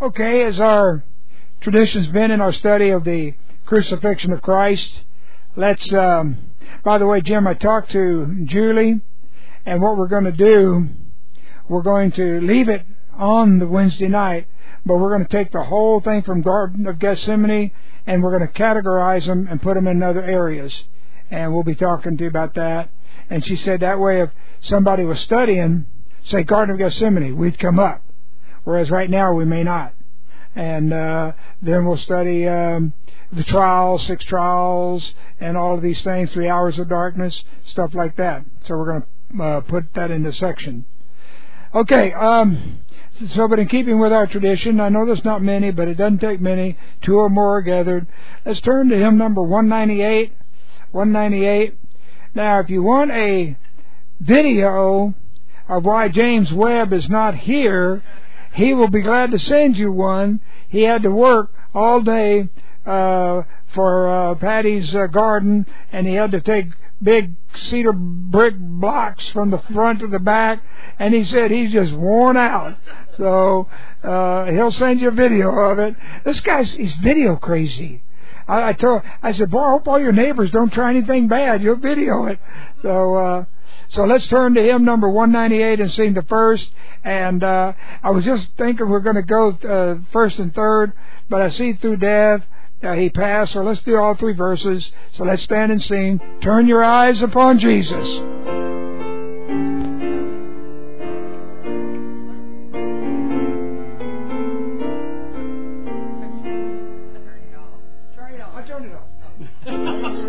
Okay, as our tradition's been in our study of the crucifixion of Christ, let's, by the way, Jim, I talked to Julie, and what we're going to do, we're going to leave it on the Wednesday night, but we're going to take the whole thing from Garden of Gethsemane, and we're going to categorize them and put them in other areas, and we'll be talking to you about that. And she said that way if somebody was studying, say, Garden of Gethsemane, we'd come up, whereas right now we may not. And then we'll study the trials, 6 trials, and all of these things, 3 hours of darkness, stuff like that. So we're going to put that in the section. Okay, so but in keeping with our tradition, I know there's not many, but it doesn't take many. 2 or more are gathered. Let's turn to hymn number 198. 198. Now, if you want a video of why James Webb is not here, he will be glad to send you one. He had to work all day for Patty's garden, and he had to take big cedar brick blocks from the front to the back, and he said he's just worn out. So he'll send you a video of it. This he's video crazy. I said, boy, I hope all your neighbors don't try anything bad. You'll video it. So let's turn to hymn number 198 and sing the first. And I was just thinking we're going to go first and third, but I see through Dev he passed. So let's do all 3 verses. So let's stand and sing. Turn your eyes upon Jesus. I turned it off.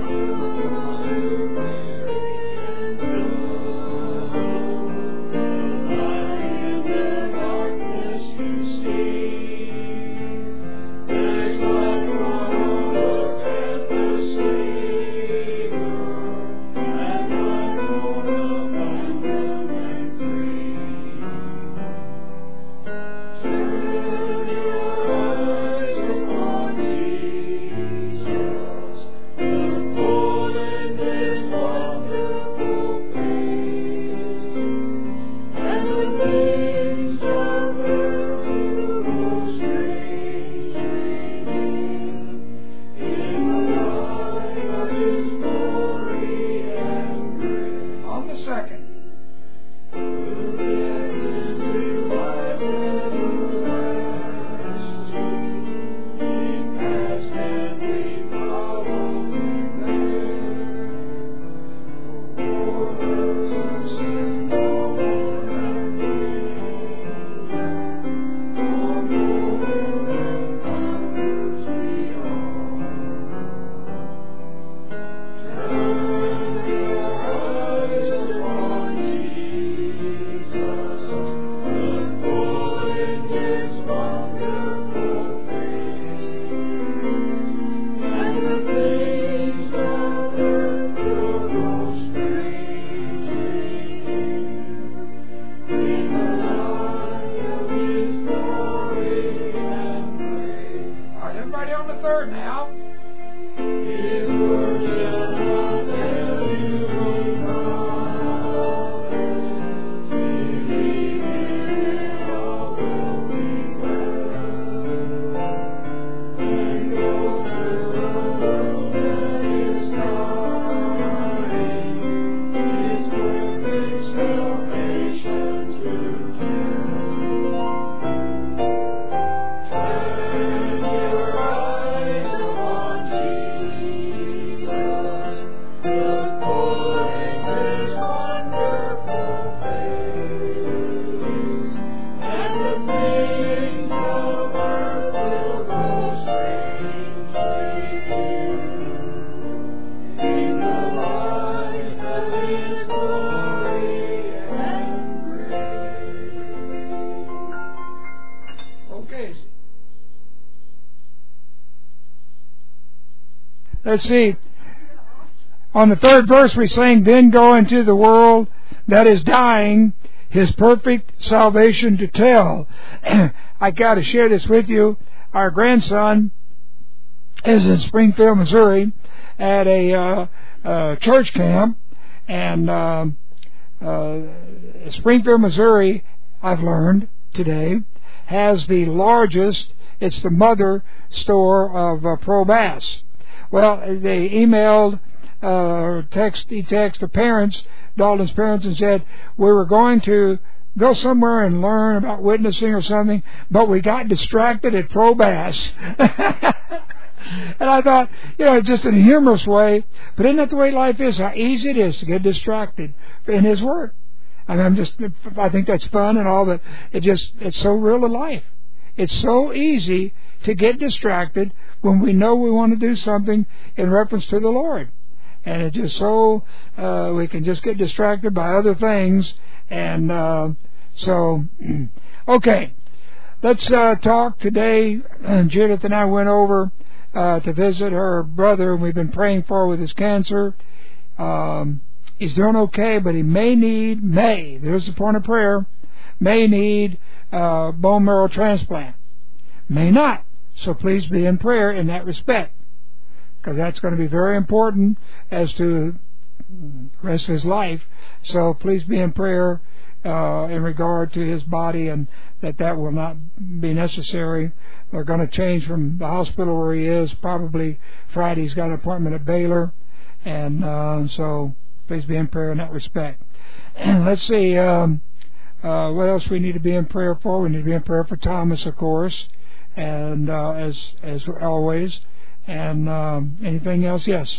Let's see. On the 3rd verse we sing, then go into the world that is dying, His perfect salvation to tell. I got to share this with you. Our grandson is in Springfield, Missouri at a church camp, and Springfield, Missouri, I've learned today, has the largest. It's the mother store of Probass. Well, they emailed, text the parents, Dalton's parents, and said, we were going to go somewhere and learn about witnessing or something, but we got distracted at Probass. And I thought, just in a humorous way, but isn't that the way life is? How easy it is to get distracted in His Word. I mean, I think that's fun and all, but it's so real to life. It's so easy to get distracted when we know we want to do something in reference to the Lord. And it's just so, we can just get distracted by other things. And okay, let's talk today. Judith and I went over to visit her brother, and we've been praying for with his cancer. He's doing okay, but he there's the point of prayer, may need bone marrow transplant. May not. So please be in prayer in that respect, because that's going to be very important as to the rest of his life. So please be in prayer in regard to his body, and that will not be necessary. They're going to change from the hospital where he is. Probably Friday he's got an appointment at Baylor, and so please be in prayer in that respect. And let's see what else we need to be in prayer for. We need to be in prayer for Thomas, of course, and as always. And anything else? Yes.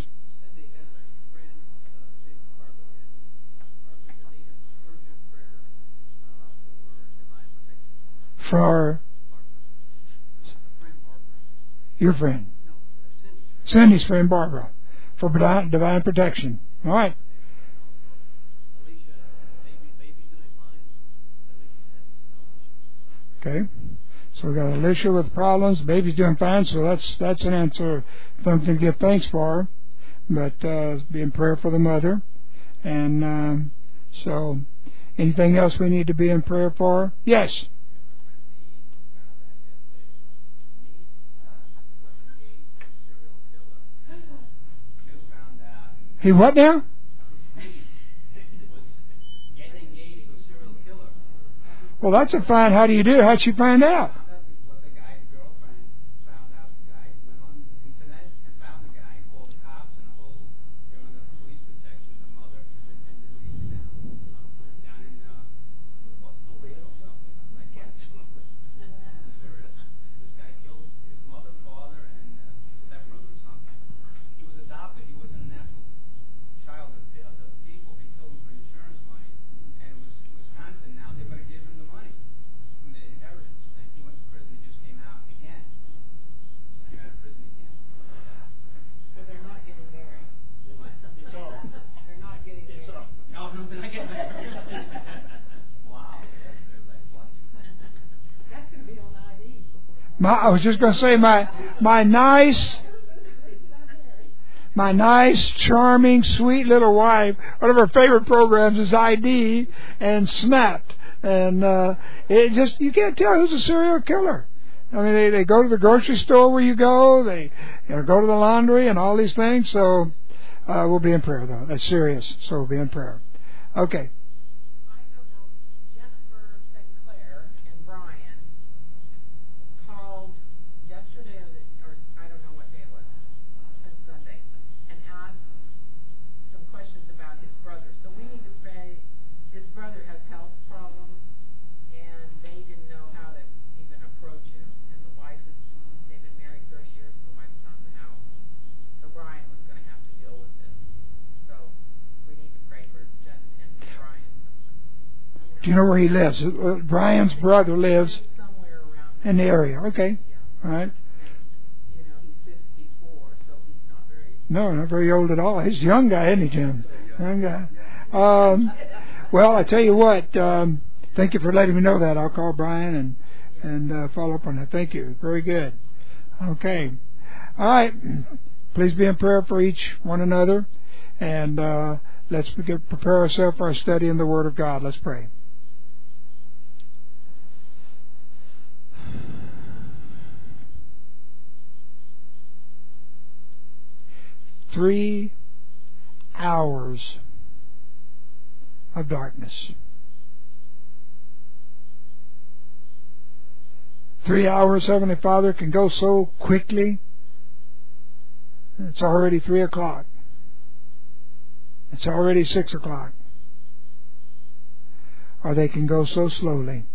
For your friend, Cindy's friend Barbara, for divine protection. All right. Okay. So we got Alicia with problems. The baby's doing fine, so that's an answer, something to give thanks for. But be in prayer for the mother. And so, anything else we need to be in prayer for? Yes. He what now? Well, that's a fine. How do you do? How'd she find out? I was just going to say my nice, charming, sweet little wife, one of her favorite programs is ID and Snapped. And you can't tell who's a serial killer. I mean, they go to the grocery store where you go, they go to the laundry and all these things. So we'll be in prayer, though. That's serious, so we'll be in prayer. Okay. Do you know where he lives? Brian's brother lives in the area. Okay. All right. He's 54, so he's not not very old at all. He's a young guy, isn't he, Jim? Young guy. Well, I tell you what, thank you for letting me know that. I'll call Brian and follow up on that. Thank you. Very good. Okay. All right. Please be in prayer for each one another. And let's prepare ourselves for our study in the Word of God. Let's pray. Three hours of darkness. 3 hours, Heavenly Father, can go so quickly. It's already 3 o'clock. It's already 6 o'clock. Or they can go so slowly.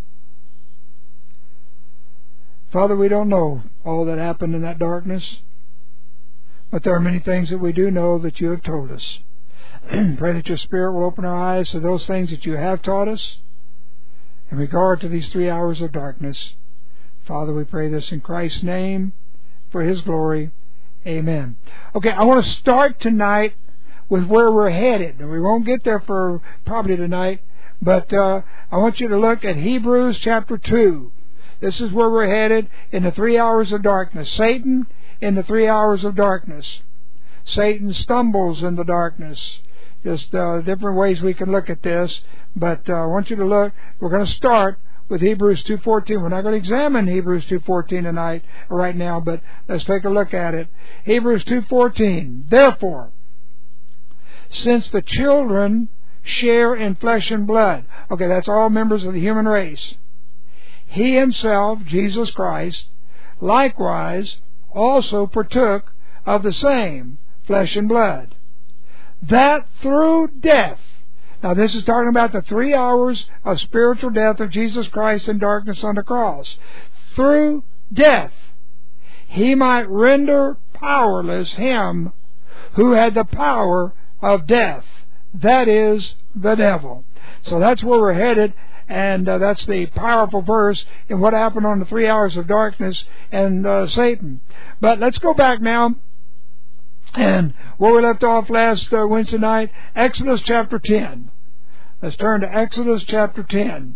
Father, we don't know all that happened in that darkness, but there are many things that we do know that you have told us. Pray that your Spirit will open our eyes to those things that you have taught us in regard to these 3 hours of darkness. Father, we pray this in Christ's name, for His glory. Amen. Okay, I want to start tonight with where we're headed. And we won't get there for probably tonight, but I want you to look at Hebrews chapter 2. This is where we're headed in the 3 hours of darkness. Satan in the 3 hours of darkness. Satan stumbles in the darkness. Just different ways we can look at this. But I want you to look. We're going to start with Hebrews 2:14. We're not going to examine Hebrews 2:14 tonight, right now, but let's take a look at it. Hebrews 2:14. Therefore, since the children share in flesh and blood. Okay, that's all members of the human race. He Himself, Jesus Christ, likewise also partook of the same flesh and blood, that through death. Now this is talking about the 3 hours of spiritual death of Jesus Christ in darkness on the cross. Through death, He might render powerless him who had the power of death, that is, the devil. So that's where we're headed, and that's the powerful verse in what happened on the 3 hours of darkness and Satan. But let's go back now, and where we left off last Wednesday night, Exodus chapter 10. Let's turn to Exodus chapter 10.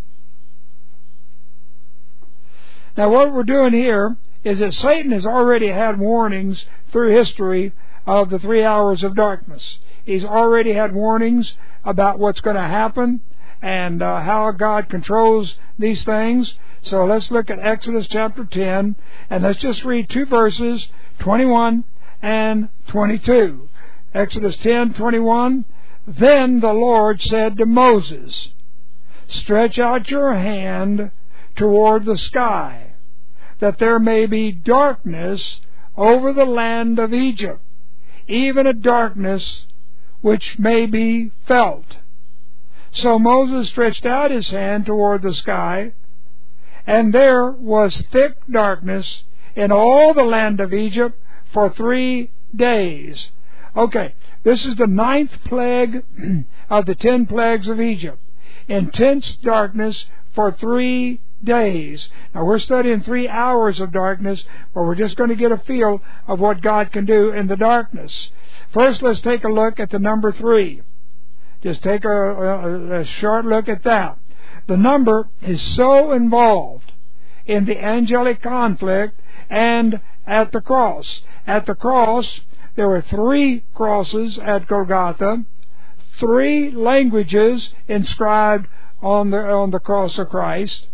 Now what we're doing here is that Satan has already had warnings through history of the 3 hours of darkness. He's already had warnings about what's going to happen and how God controls these things. So let's look at Exodus chapter 10, and let's just read 2 verses, 21 and 22. Exodus 10:21. Then the Lord said to Moses, stretch out your hand toward the sky, that there may be darkness over the land of Egypt, even a darkness which may be felt. So Moses stretched out his hand toward the sky, and there was thick darkness in all the land of Egypt for 3 days. Okay, this is the 9th plague of the 10 plagues of Egypt. Intense darkness for 3 days. Now we're studying 3 hours of darkness, but we're just going to get a feel of what God can do in the darkness. First, let's take a look at the number 3. Just take a short look at that. The number is so involved in the angelic conflict and at the cross. At the cross, there were 3 crosses at Golgotha, 3 languages inscribed on the cross of Christ,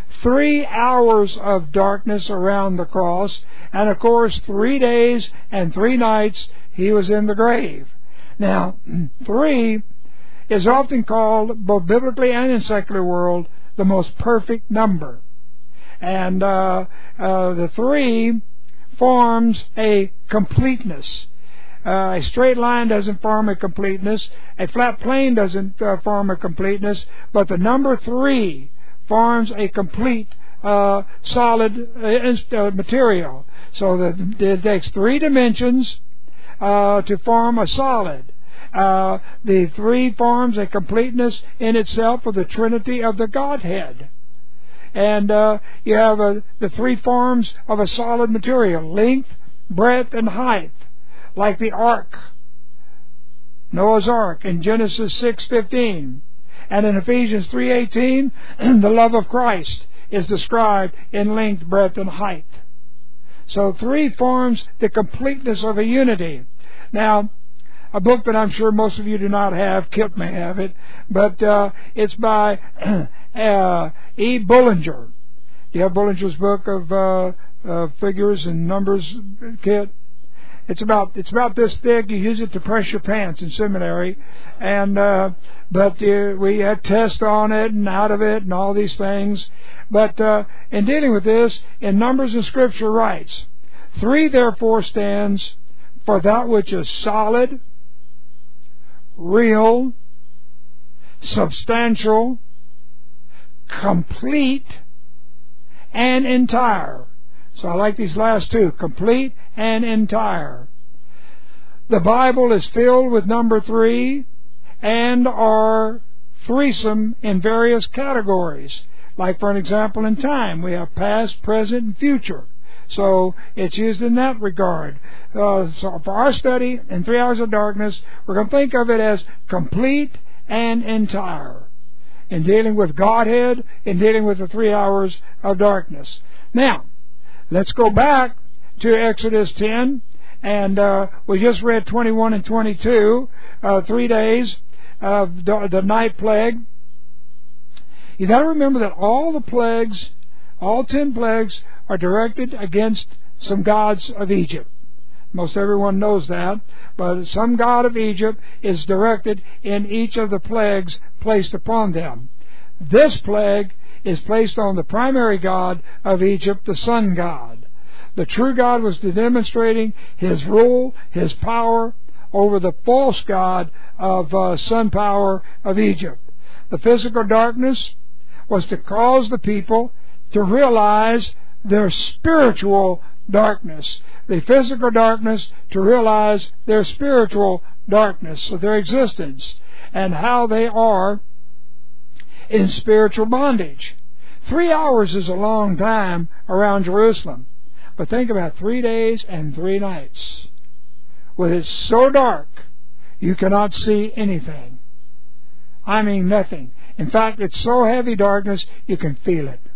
3 hours of darkness around the cross, and of course 3 days and 3 nights He was in the grave. Now, 3 is often called, both biblically and in secular world, the most perfect number. And the 3 forms a completeness. A straight line doesn't form a completeness. A flat plane doesn't form a completeness. But the number 3 forms a complete solid material. So that it takes 3 dimensions to form a solid. The 3 forms a completeness in itself of the Trinity of the Godhead. And you have the 3 forms of a solid material: length, breadth, and height. Like the ark, Noah's ark in Genesis 6:15, and in Ephesians 3:18, the love of Christ is described in length, breadth, and height. So 3 forms the completeness of a unity. Now, a book that I'm sure most of you do not have, Kip may have it, but it's by E. Bullinger. Do you have Bullinger's book of figures and numbers, Kit? It's about this thick. You use it to press your pants in seminary, and but we had tests on it and out of it and all these things. But in dealing with this, in Numbers the Scripture writes, 3 therefore stands for that which is solid, real, substantial, complete, and entire. So I like these last 2, complete and entire. The Bible is filled with number 3 and are threesome in various categories. Like, for an example, in time, we have past, present, and future. So it's used in that regard. So for our study in 3 hours of darkness, we're going to think of it as complete and entire. In dealing with Godhead, in dealing with the 3 hours of darkness. Now, let's go back to Exodus 10, and we just read 21 and 22, 3 days of the night plague. You got to remember that all the plagues, all 10 plagues, are directed against some gods of Egypt. Most everyone knows that, but some god of Egypt is directed in each of the plagues placed upon them. This plague is placed on the primary god of Egypt, the sun god. The true God was demonstrating His rule, His power over the false god of sun power of Egypt. The physical darkness was to cause the people to realize their spiritual darkness. The physical darkness to realize their spiritual darkness of their existence and how they are in spiritual bondage. 3 hours is a long time around Jerusalem. But think about 3 days and 3 nights. When it's so dark, you cannot see anything. I mean nothing. In fact, it's so heavy darkness, you can feel it.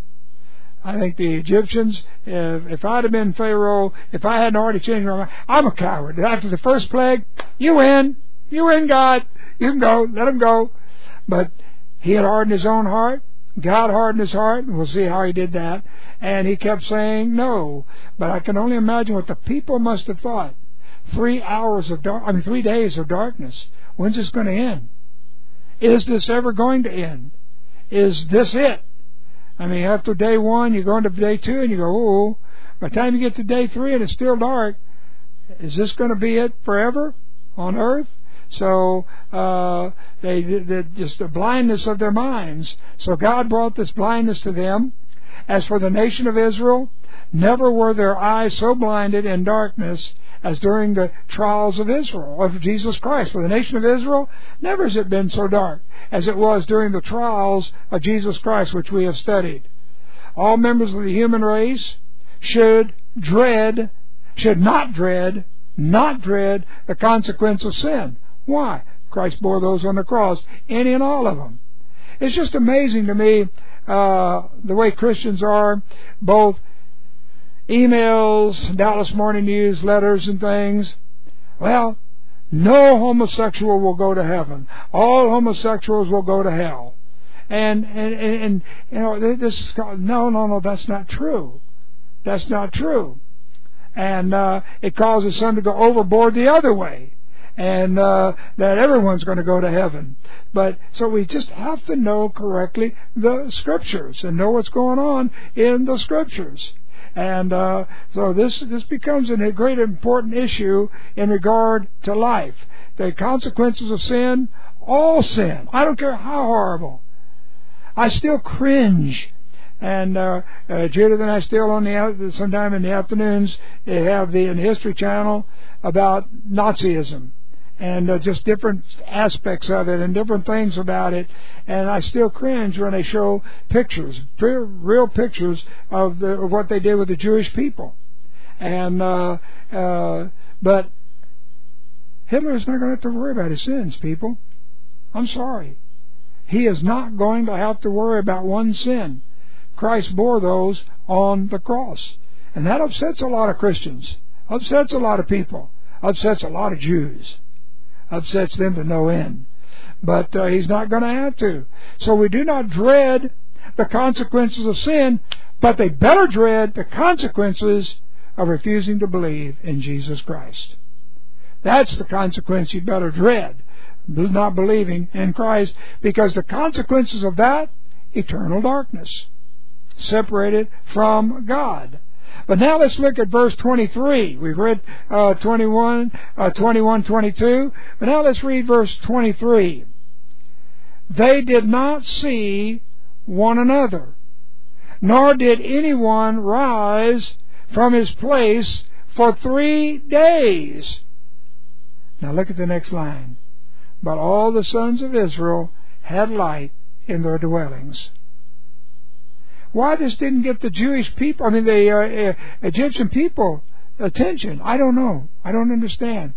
I think the Egyptians, if I'd have been Pharaoh, if I hadn't already changed my mind, I'm a coward. After the first plague, you win, God, you can go, let him go. But he had hardened his own heart. God hardened his heart, and we'll see how he did that. And he kept saying no. But I can only imagine what the people must have thought. 3 days of darkness. When's this going to end? Is this ever going to end? Is this it? I mean, after day 1, you go into day 2, and you go, oh, by the time you get to day 3 and it's still dark, is this going to be it forever on earth? So they just the blindness of their minds. So God brought this blindness to them. As for the nation of Israel, never were their eyes so blinded in darkness as during the trials of Israel, of Jesus Christ. For the nation of Israel, never has it been so dark as it was during the trials of Jesus Christ, which we have studied. All members of the human race should not dread the consequence of sin. Why? Christ bore those on the cross, any and all of them. It's just amazing to me the way Christians are, both emails, Dallas Morning News, letters and things. Well, no homosexual will go to heaven. All homosexuals will go to hell. And you know, this no, that's not true. That's not true. And it causes some to go overboard the other way. And that everyone's going to go to heaven. But so we just have to know correctly the Scriptures and know what's going on in the Scriptures. And so this becomes a great important issue in regard to life. The consequences of sin, all sin, I don't care how horrible. I still cringe. And Judith and I still sometime in the afternoons, they have in the History Channel about Nazism. And just different aspects of it and different things about it. And I still cringe when they show pictures, real pictures of what they did with the Jewish people. And but Hitler's not going to have to worry about his sins, people. I'm sorry. He is not going to have to worry about one sin. Christ bore those on the cross. And that upsets a lot of Christians. Upsets a lot of people. Upsets a lot of Jews. Upsets them to no end. But He's not going to have to. So we do not dread the consequences of sin, but they better dread the consequences of refusing to believe in Jesus Christ. That's the consequence you better dread, not believing in Christ, because the consequences of that, eternal darkness, separated from God. But now let's look at verse 23. We've read 21, 22, but now let's read verse 23. They did not see one another, nor did anyone rise from his place for 3 days. Now look at the next line. But all the sons of Israel had light in their dwellings. Why this didn't get the Jewish people, the Egyptian people attention, I don't know. I don't understand.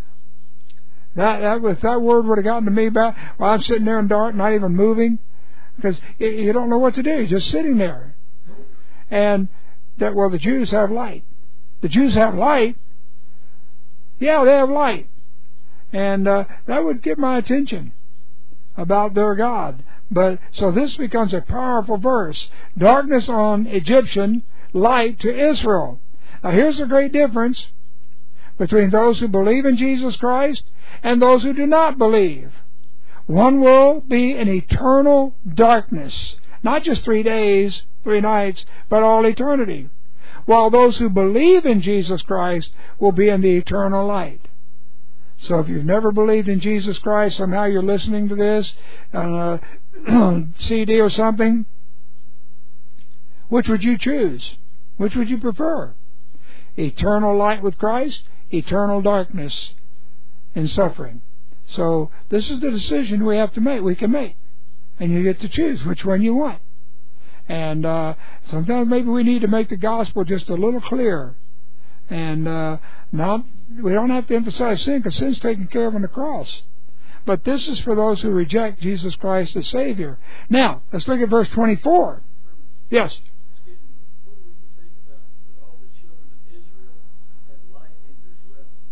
That word would have gotten to me back while I'm sitting there in dark, not even moving, because you don't know what to do. You're just sitting there. And the Jews have light. The Jews have light. Yeah, they have light. And that would get my attention about their God. But so this becomes a powerful verse. Darkness on Egyptian, light to Israel. Now here's the great difference between those who believe in Jesus Christ and those who do not believe. One will be in eternal darkness, not just 3 days, 3 nights, but all eternity. While those who believe in Jesus Christ will be in the eternal light. So if you've never believed in Jesus Christ, somehow you're listening to this on a CD or something, which would you choose? Which would you prefer? Eternal light with Christ, eternal darkness and suffering. So this is the decision we have to make. We can make. And you get to choose which one you want. And sometimes maybe we need to make the gospel just a little clearer. And we don't have to emphasize sin, because sin's taken care of on the cross. But this is for those who reject Jesus Christ as Savior. Now, let's look at verse 24. Yes? What do we think about that all the children of Israel had light in their dwellings?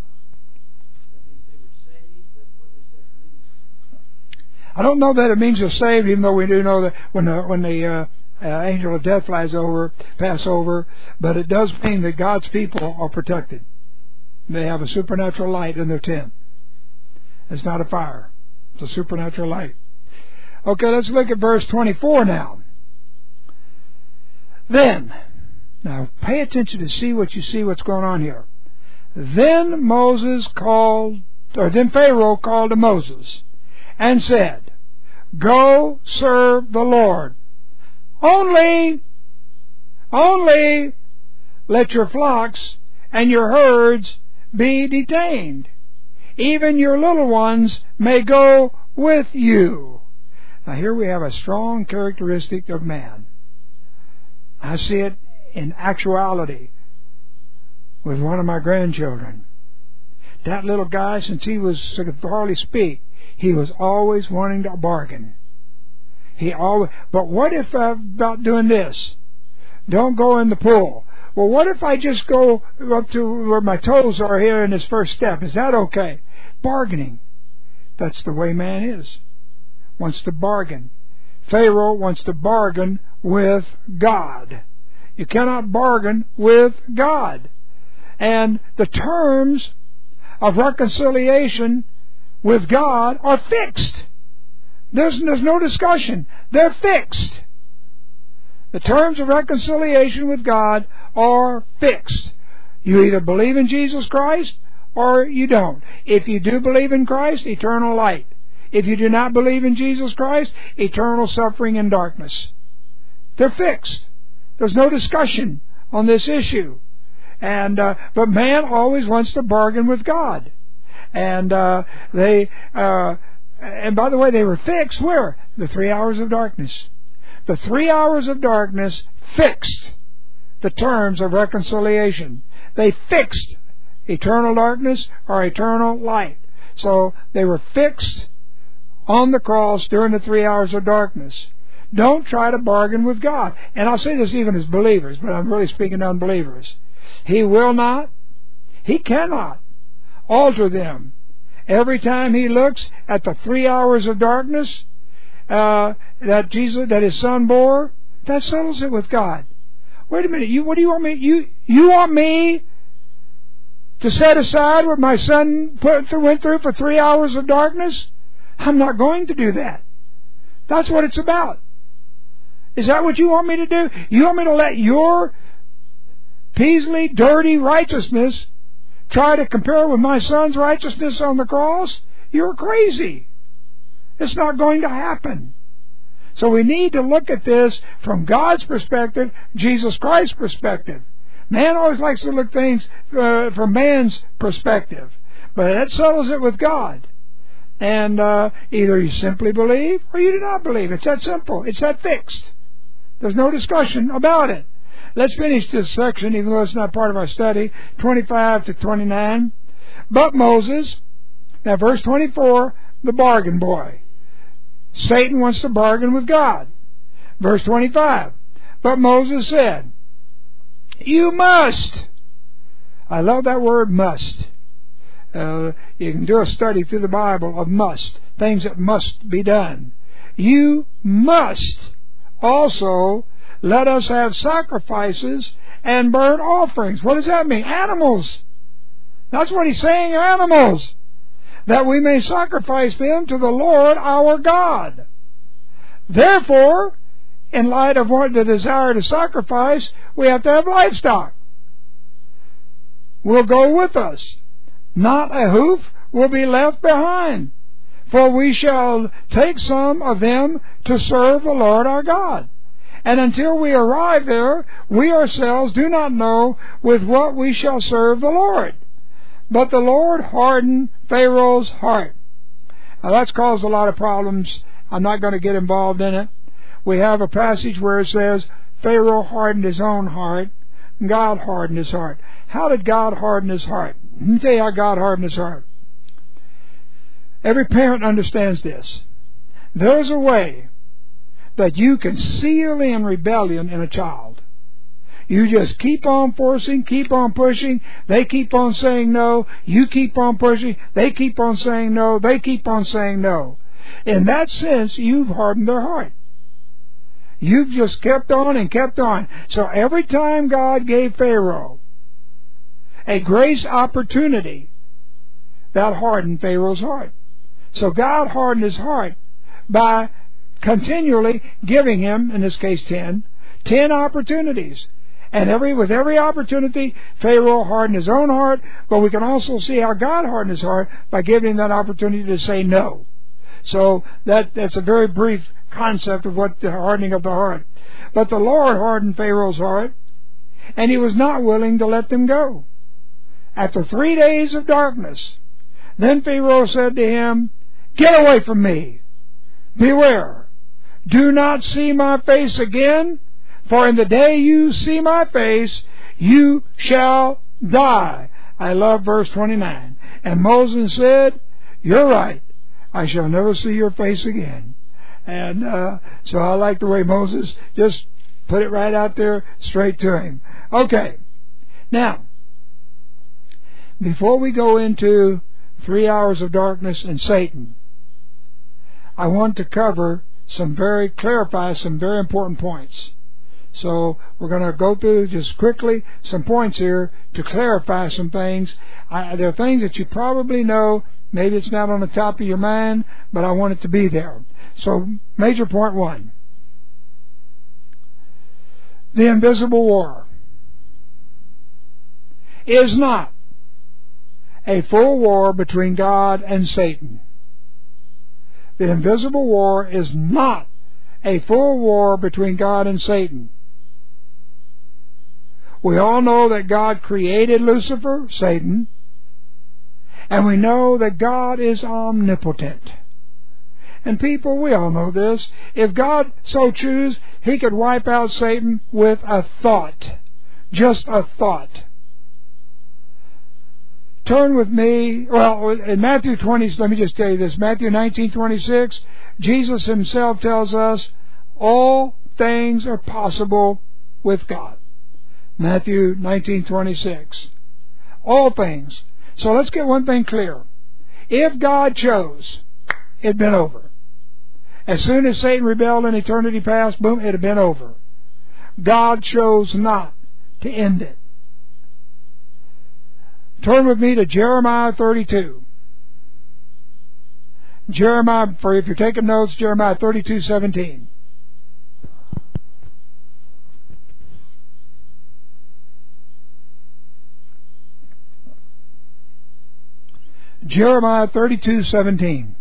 That means they were saved, but what does that mean? I don't know that it means they're saved, even though we do know that when the angel of death pass over, but it does mean that God's people are protected. They have a supernatural light in their tent. It's not a fire. It's a supernatural light. Okay, let's look at verse 24 now. Then, now pay attention to see what's going on here. Then Pharaoh called to Moses and said, "Go serve the Lord. Only let your flocks and your herds be detained. Even your little ones may go with you." Now here we have a strong characteristic of man. I see it in actuality with one of my grandchildren. That little guy, since he could hardly speak, he was always wanting to bargain. But what if about doing this? Don't go in the pool. Well, what if I just go up to where my toes are here in this first step? Is that okay? Bargaining. That's the way man is. Wants to bargain. Pharaoh wants to bargain with God. You cannot bargain with God. And the terms of reconciliation with God are fixed. There's no discussion. They're fixed. The terms of reconciliation with God are fixed. You either believe in Jesus Christ or you don't. If you do believe in Christ, eternal light. If you do not believe in Jesus Christ, eternal suffering and darkness. They're fixed. There's no discussion on this issue. But man always wants to bargain with God. And by the way, they were fixed where? The 3 hours of darkness. The 3 hours of darkness fixed the terms of reconciliation. They fixed eternal darkness or eternal light. So they were fixed on the cross during the 3 hours of darkness. Don't try to bargain with God. And I'll say this even as believers, but I'm really speaking to unbelievers. He will not, He cannot alter them. Every time He looks at the 3 hours of darkness that His Son bore, that settles it with God. Wait a minute, what do you want me, you want me to set aside what my son went through for 3 hours of darkness? I'm not going to do that. That's what it's about. Is that what you want me to do? You want me to let your Paisley, dirty righteousness try to compare with my son's righteousness on the cross? You're crazy. It's not going to happen. So we need to look at this from God's perspective, Jesus Christ's perspective. Man always likes to look at things from man's perspective, but that settles it with God. And either you simply believe or you do not believe. It's that simple. It's that fixed. There's no discussion about it. Let's finish this section, even though it's not part of our study, 25 to 29. But Moses, now verse 24, the bargain boy. Satan wants to bargain with God. Verse 25. But Moses said, you must. I love that word must. You can do a study through the Bible of must. Things that must be done. You must also let us have sacrifices and burnt offerings. What does that mean? Animals. That's what he's saying, animals. That we may sacrifice them to the Lord our God. Therefore, in light of what the desire to sacrifice, we have to have livestock. Will go with us. Not a hoof will be left behind. For we shall take some of them to serve the Lord our God. And until we arrive there, we ourselves do not know with what we shall serve the Lord. But the Lord hardened Pharaoh's heart. Now that's caused a lot of problems. I'm not going to get involved in it. We have a passage where it says, Pharaoh hardened his own heart, and God hardened his heart. How did God harden his heart? Let me tell you how God hardened his heart. Every parent understands this. There's a way that you can seal in rebellion in a child. You just keep on forcing, keep on pushing. They keep on saying no. You keep on pushing. They keep on saying no. They keep on saying no. In that sense, you've hardened their heart. You've just kept on and kept on. So every time God gave Pharaoh a grace opportunity, that hardened Pharaoh's heart. So God hardened his heart by continually giving him, in this case 10 opportunities. And with every opportunity, Pharaoh hardened his own heart, but we can also see how God hardened his heart by giving him that opportunity to say no. So that's a very brief concept of what the hardening of the heart. But the Lord hardened Pharaoh's heart, and he was not willing to let them go. After 3 days of darkness, then Pharaoh said to him, get away from me. Beware. Do not see my face again, for in the day you see my face, you shall die. I love verse 29. And Moses said, you're right. I shall never see your face again. And so I like the way Moses just put it right out there straight to him. Okay. Now, before we go into 3 hours of darkness and Satan, I want to clarify some very important points. So we're going to go through just quickly some points here to clarify some things. There are things that you probably know. Maybe it's not on the top of your mind, but I want it to be there. So major point 1. The invisible war is not a full war between God and Satan. The invisible war is not a full war between God and Satan. We all know that God created Lucifer, Satan, and we know that God is omnipotent. And people, we all know this. If God so choose, He could wipe out Satan with a thought. Just a thought. Turn with me, in Matthew 20, let me just tell you this, Matthew 19:26, Jesus Himself tells us, all things are possible with God. Matthew 19:26. All things. So let's get one thing clear. If God chose, it'd been over. As soon as Satan rebelled in eternity past, boom, it'd have been over. God chose not to end it. Turn with me to Jeremiah 32. Jeremiah, for if you're taking notes, Jeremiah 32:17. Jeremiah 32:17.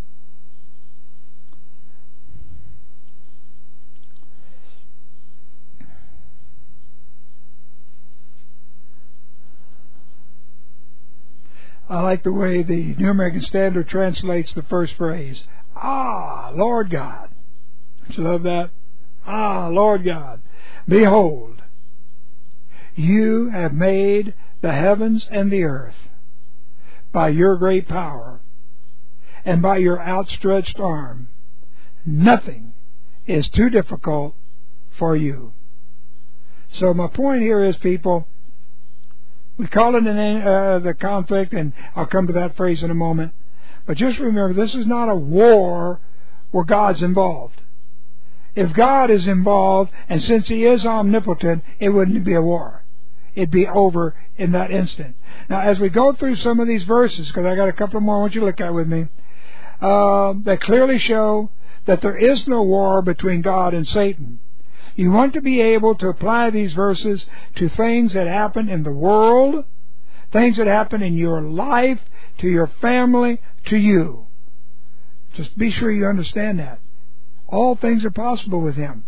I like the way the New American Standard translates the first phrase. Ah, Lord God. Don't you love that? Ah, Lord God. Behold, you have made the heavens and the earth by your great power and by your outstretched arm. Nothing is too difficult for you. So my point here is, people, we call it the conflict, and I'll come to that phrase in a moment. But just remember, this is not a war where God's involved. If God is involved, and since He is omnipotent, it wouldn't be a war. It'd be over in that instant. Now, as we go through some of these verses, because I got a couple more I want you to look at with me, that clearly show that there is no war between God and Satan. You want to be able to apply these verses to things that happen in the world, things that happen in your life, to your family, to you. Just be sure you understand that. All things are possible with Him.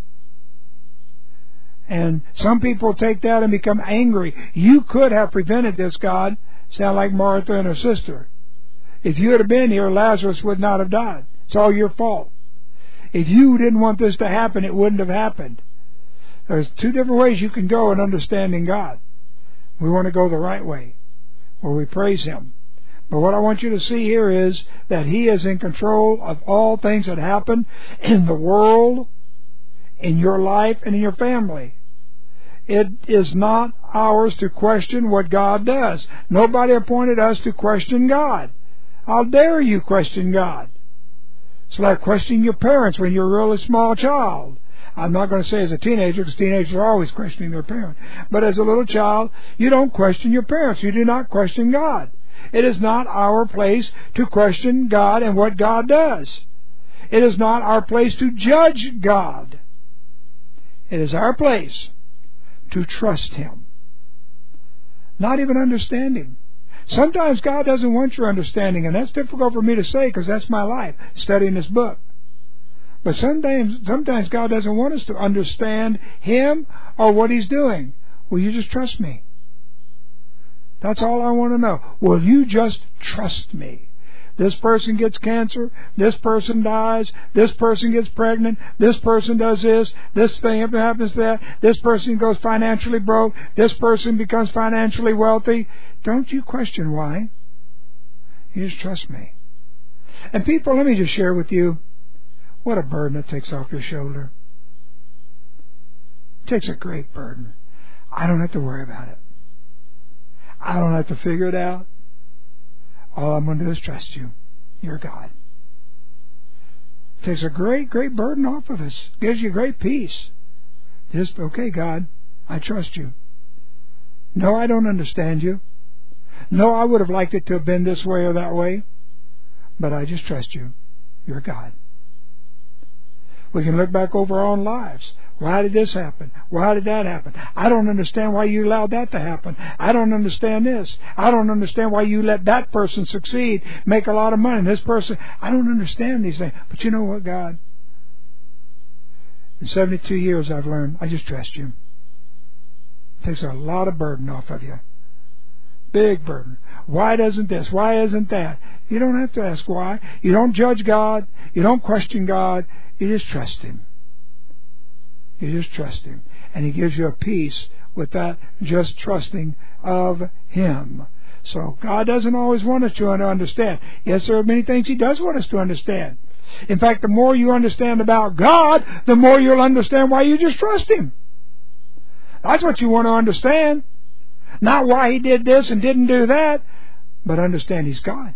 And some people take that and become angry. You could have prevented this, God. Sound like Martha and her sister. If you had been here, Lazarus would not have died. It's all your fault. If you didn't want this to happen, it wouldn't have happened. There's two different ways you can go in understanding God. We want to go the right way, where we praise Him. But what I want you to see here is that He is in control of all things that happen in the world, in your life, and in your family. It is not ours to question what God does. Nobody appointed us to question God. How dare you question God? It's like questioning your parents when you're a really small child. I'm not going to say as a teenager, because teenagers are always questioning their parents. But as a little child, you don't question your parents. You do not question God. It is not our place to question God and what God does. It is not our place to judge God. It is our place to trust Him. Not even understand Him. Sometimes God doesn't want your understanding, and that's difficult for me to say because that's my life, studying this book. But sometimes God doesn't want us to understand Him or what He's doing. Will you just trust me? That's all I want to know. Will you just trust me? This person gets cancer. This person dies. This person gets pregnant. This person does this. This thing happens to that. This person goes financially broke. This person becomes financially wealthy. Don't you question why. You just trust me. And people, let me just share with you what a burden it takes off your shoulder. It takes a great burden. I don't have to worry about it. I don't have to figure it out. All I'm going to do is trust you. You're God. It takes a great, great burden off of us. It gives you great peace. Just, okay, God, I trust you. No, I don't understand you. No, I would have liked it to have been this way or that way. But I just trust you. You're God. We can look back over our own lives. Why did this happen? Why did that happen? I don't understand why you allowed that to happen. I don't understand this. I don't understand why you let that person succeed, make a lot of money. This person, I don't understand these things. But you know what, God? In 72 years I've learned, I just trust you. It takes a lot of burden off of you. Big burden. Why doesn't this? Why isn't that? You don't have to ask why. You don't judge God. You don't question God. You just trust Him. You just trust Him. And He gives you a peace with that just trusting of Him. So God doesn't always want us to understand. Yes, there are many things He does want us to understand. In fact, the more you understand about God, the more you'll understand why you just trust Him. That's what you want to understand. Not why He did this and didn't do that, but understand He's God.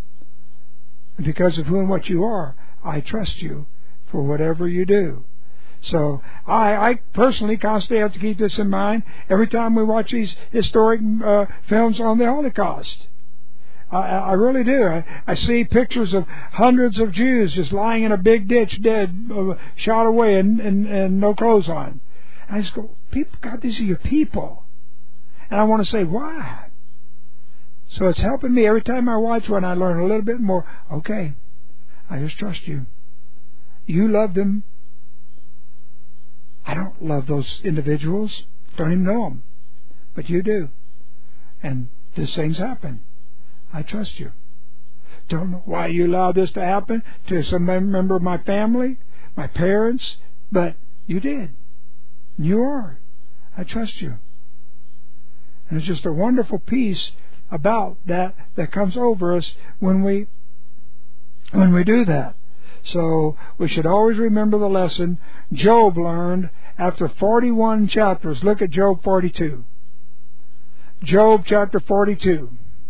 And because of who and what you are, I trust you for whatever you do. So I personally constantly have to keep this in mind every time we watch these historic films on the Holocaust. I really do. I see pictures of hundreds of Jews just lying in a big ditch, dead, shot away, and no clothes on. And I just go, people, God, these are your people. And I want to say, why? So it's helping me every time I watch one. I learn a little bit more. Okay, I just trust you. You love them. I don't love those individuals. Don't even know them. But you do. And these things happen. I trust you. Don't know why you allowed this to happen to some member of my family, my parents, but you did. You are. I trust you. And it's just a wonderful peace about that comes over us when we do that. So we should always remember the lesson Job learned after 41 chapters. Look at Job 42. Job chapter 42.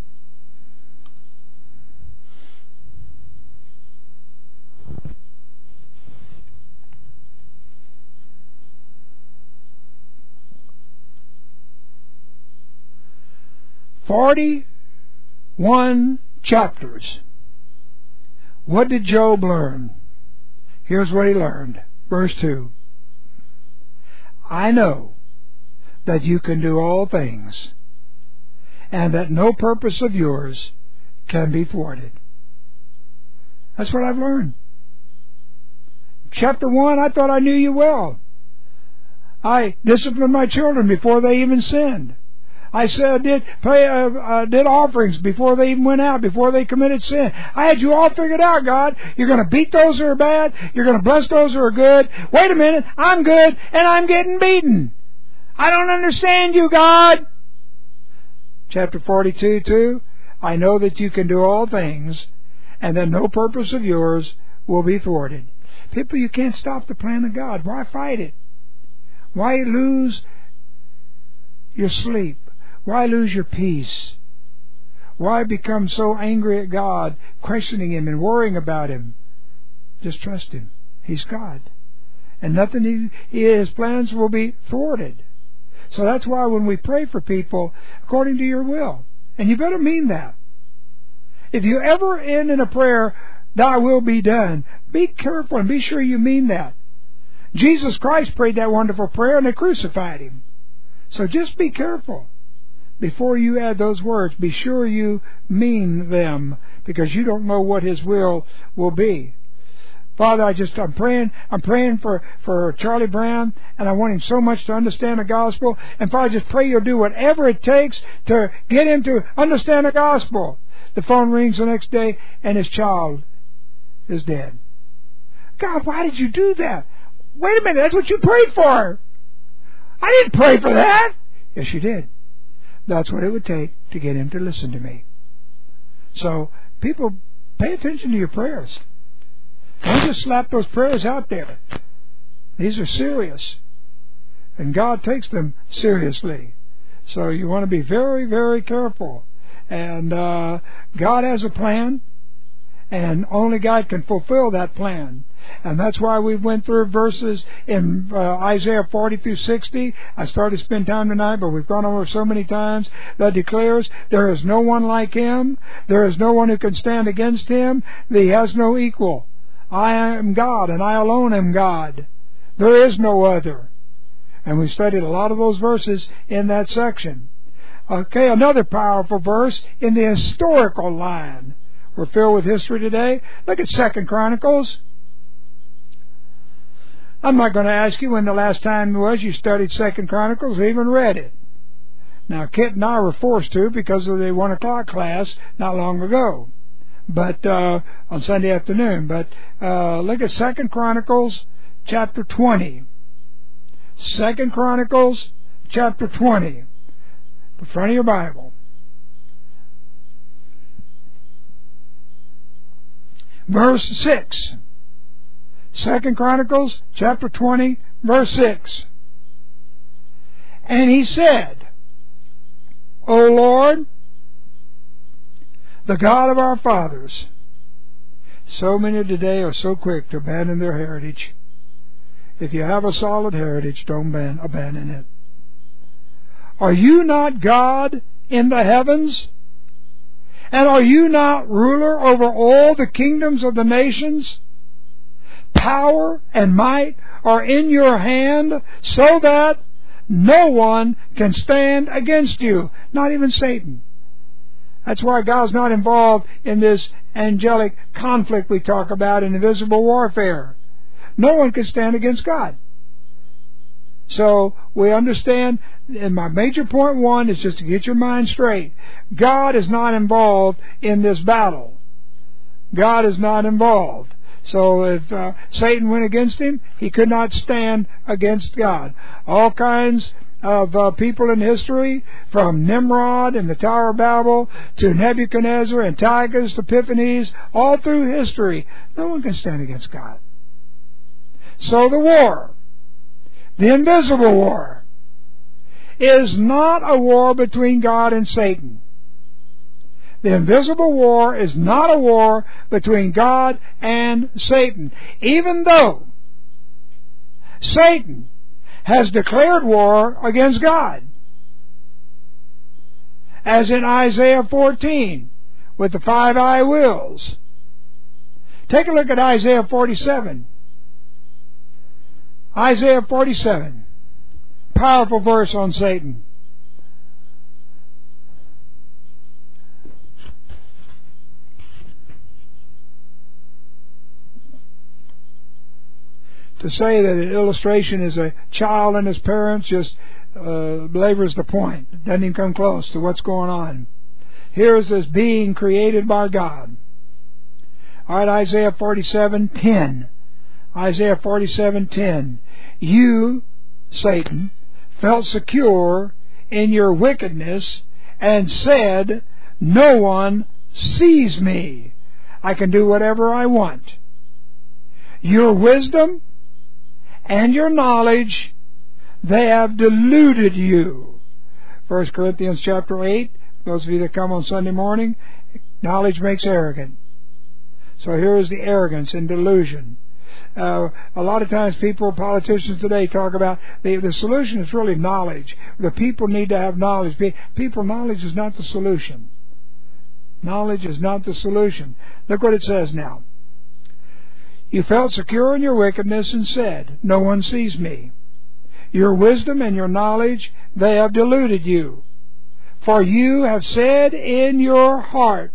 "41 chapters. What did Job learn? Here's what he learned. Verse 2. I know that you can do all things, and that no purpose of yours can be thwarted. That's what I've learned. Chapter 1, I thought I knew you well. I disciplined my children before they even sinned. I said, did offerings before they even went out, before they committed sin. I had you all figured out, God. You're going to beat those who are bad. You're going to bless those who are good. Wait a minute. I'm good, and I'm getting beaten. I don't understand you, God. Chapter 42, 2. I know that you can do all things, and that no purpose of yours will be thwarted. People, you can't stop the plan of God. Why fight it? Why lose your sleep? Why lose your peace? Why become so angry at God, questioning Him and worrying about Him? Just trust Him. He's God. And nothing His plans will be thwarted. So that's why when we pray for people, according to your will, and you better mean that. If you ever end in a prayer, thy will be done, be careful and be sure you mean that. Jesus Christ prayed that wonderful prayer and they crucified Him. So just be careful. Before you add those words, be sure you mean them, because you don't know what His will be. Father, I'm praying for Charlie Brown, and I want him so much to understand the gospel. And Father, I just pray you'll do whatever it takes to get him to understand the gospel. The phone rings the next day, and his child is dead. God, why did you do that? Wait a minute, that's what you prayed for. I didn't pray for that. Yes, you did. That's what it would take to get him to listen to me. So, people, pay attention to your prayers. Don't just slap those prayers out there. These are serious. And God takes them seriously. So you want to be very, very careful. And God has a plan, and only God can fulfill that plan. And that's why we went through verses in Isaiah 40 through 60. I started to spend time tonight, but we've gone over so many times. That declares there is no one like Him. There is no one who can stand against Him. He has no equal. I am God, and I alone am God. There is no other. And we studied a lot of those verses in that section. Okay, another powerful verse in the historical line. We're filled with history today. Look at 2 Chronicles. I'm not going to ask you when the last time was you studied 2 Chronicles or even read it. Now, Kent and I were forced to because of the 1 o'clock class not long ago. But on Sunday afternoon. But look at 2 Chronicles chapter 20. 2 Chronicles chapter 20. The front of your Bible. Verse 6. 2 Chronicles chapter 20, verse 6. And he said, O Lord, the God of our fathers. So many today are so quick to abandon their heritage. If you have a solid heritage, don't abandon it. Are you not God in the heavens? And are you not ruler over all the kingdoms of the nations? Power and might are in your hand, so that no one can stand against you, not even Satan. That's why God's not involved in this angelic conflict we talk about in invisible warfare. No one can stand against God. So we understand, and my major point one is just to get your mind straight. God is not involved in this battle. God is not involved. So if Satan went against him, he could not stand against God. All kinds of people in history, from Nimrod and the Tower of Babel to Nebuchadnezzar, Antiochus, Epiphanes, all through history, no one can stand against God. So the war, the invisible war, is not a war between God and Satan. The invisible war is not a war between God and Satan, even though Satan has declared war against God. As in Isaiah 14, with the 5 I wills. Take a look at Isaiah 47. Isaiah 47. Powerful verse on Satan. To say that an illustration is a child and his parents just belabors the point. It doesn't even come close to what's going on. Here's this being created by God. All right, Isaiah 47:10. Isaiah 47:10. You, Satan, felt secure in your wickedness and said, no one sees me. I can do whatever I want. Your wisdom and your knowledge, they have deluded you. 1 Corinthians chapter 8, those of you that come on Sunday morning, knowledge makes arrogant. So here is the arrogance and delusion. A lot of times politicians today talk about the solution is really knowledge. The people need to have knowledge. Knowledge is not the solution. Knowledge is not the solution. Look what it says now. You felt secure in your wickedness and said, no one sees me. Your wisdom and your knowledge, they have deluded you. For you have said in your heart,